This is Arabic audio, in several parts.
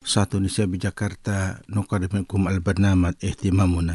Satu Indonesia بجاكرتا نقدم لكم البرنامج اهتمامنا.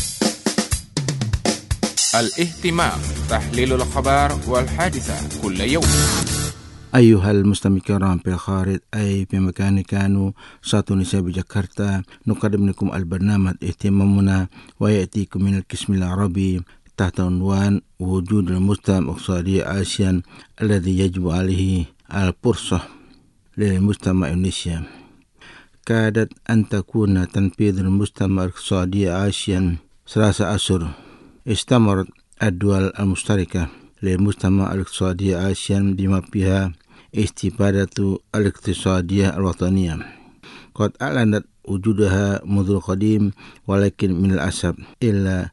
الاهتمام تحليل الأخبار والحادثة كل يوم. أيها المستمعين الكرام في الخارج أي في مكان كانوا ساتو نساء بجاكرتا نقدم لكم البرنامج اهتمامنا ويأتيكم من القسم العربي تحت عنوان وجود المجتمع الاقتصادي آسيا الذي يجب عليه الفرصة للمجتمع الإندونيسي. كادت أن تكون تنفيذ المجتمع الاقتصادي آسيا 3 أشهر. استمرت الدول المشتركة للمجتمع الاقتصادي آسيا بما فيها استفادة الاقتصادية الوطنية. قد أعلنت وجودها منذ القديم، ولكن من الأسف إلا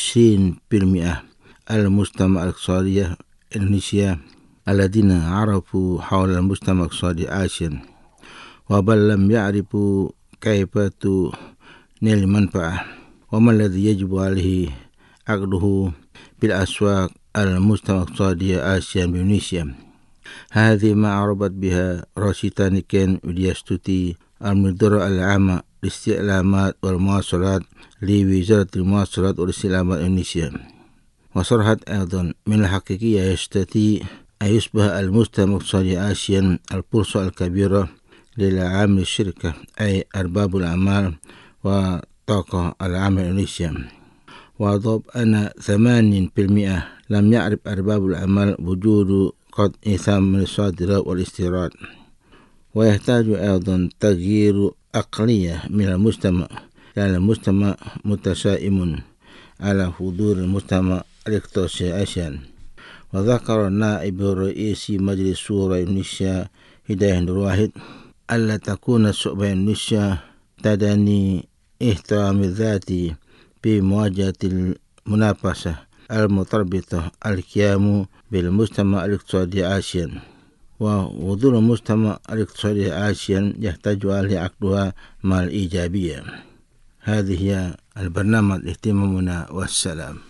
20% المجتمع الاقتصادي الإندونيسي الذين عرفوا حول المجتمع الاقتصادي آسيا وبل لم يعرفوا كيف تنال المنفعة وما الذي يجب عليه عقده بالأسواق المجتمع الاقتصادي آسيا بإندونيسيا. هذه ما عربت بها راشيتا نيكين ودياستوتي المدير العام للاستعلامات والمواصلات لوزارة المواصلات والاستعلامات إندونيسيا. وصرحت أيضا من الحقيقية يستطيع أن يصبح المجتمع الاقتصادي آسيا الفرصة الكبيرة للعامل الشركة أي أرباب الأعمال وطاقة العمل إندونيسيا. وأضاف أن 80% لم يعرف أرباب الأعمال وجود قد إثام من الصادرات والاستيراد. ويحتاج أيضا تغيير عقلية من المجتمع، لأن المجتمع متشائم على حضور المجتمع الاقتصادي آسيا. وذكر النائب الرئيسي مجلس شورى إندونيسيا هداية نور واحد ألا تكون الشعوب إندونيسيا تدني احترام الذاتي في مواجهة المنافسة المتربطة القيام بالمجتمع الاقتصادي آسيا. ووضوح المجتمع الاقتصادي آسيا يحتاج على عقدها مع الإيجابية. هذه هي البرنامج اهتمامنا والسلام.